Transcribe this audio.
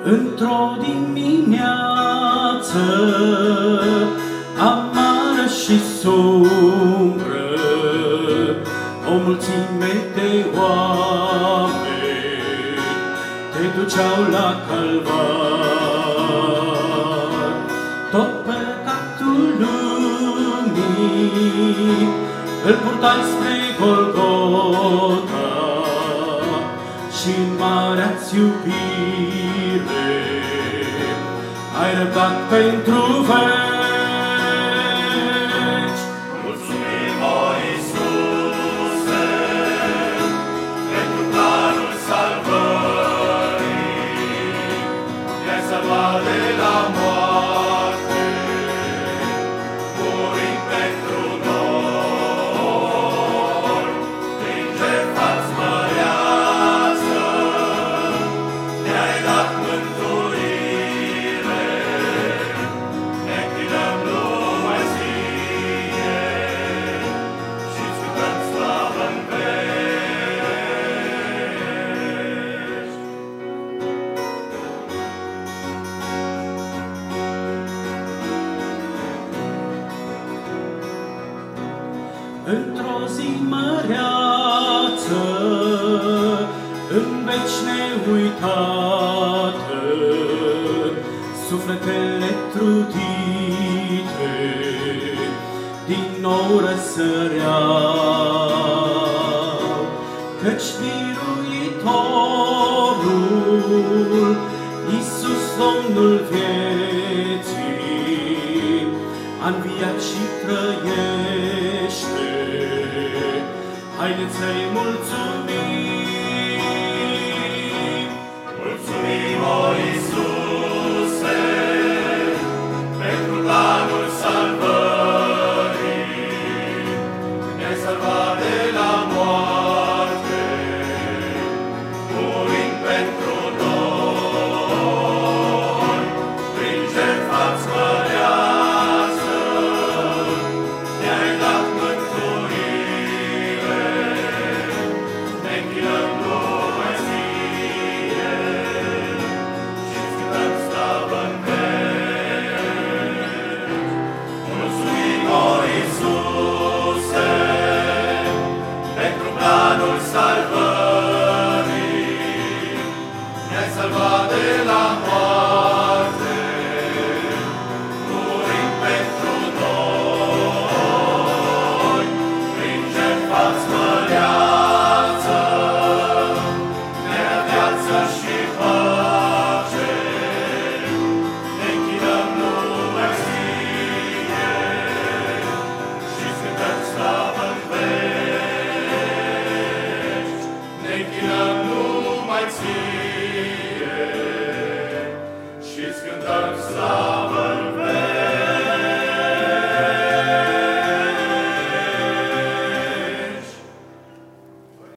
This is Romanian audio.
Într-o dimineață amară și sumbră, o mulțime de oameni te duceau la calvar. Tot păcatul lumii îl purtai spre Golgota și marea-ți iubire ai răbdat pentru veci. Mulțumim, o Iisuse, pentru planul salvării. Ne-ai salvat de la moarte, murind pentru noi. Prin jertfa-ți măreață ne-ai dat mântuire. Ne închinăm numai ție și-ți cântăm slavă în veci. Într-o zi măreață, în veci neuitată, sufletele trudite din nou răsăreau, căci biruitorul, Iisus Domnul vieții, a înviat și trăiește. Haideți să-i mulțumim! Mulțumim, o Iisuse, pentru planul salvării. Ne-ai salvat de la moarte, murind pentru noi. Prin jertfa-ți măreață ne-ai dat mântuire. Ne închinăm numai ție și-ți cântăm slavă în veci. Mulțumim, o Iisuse, pentru planul salvării. Ne-ai salvat de la moarte, murind pentru noi. Prin jertfa-ți măreață ne-ai viață și pace. Ne închinăm numai ție și-ți cântăm slavă în veci. Ne închinăm numai ție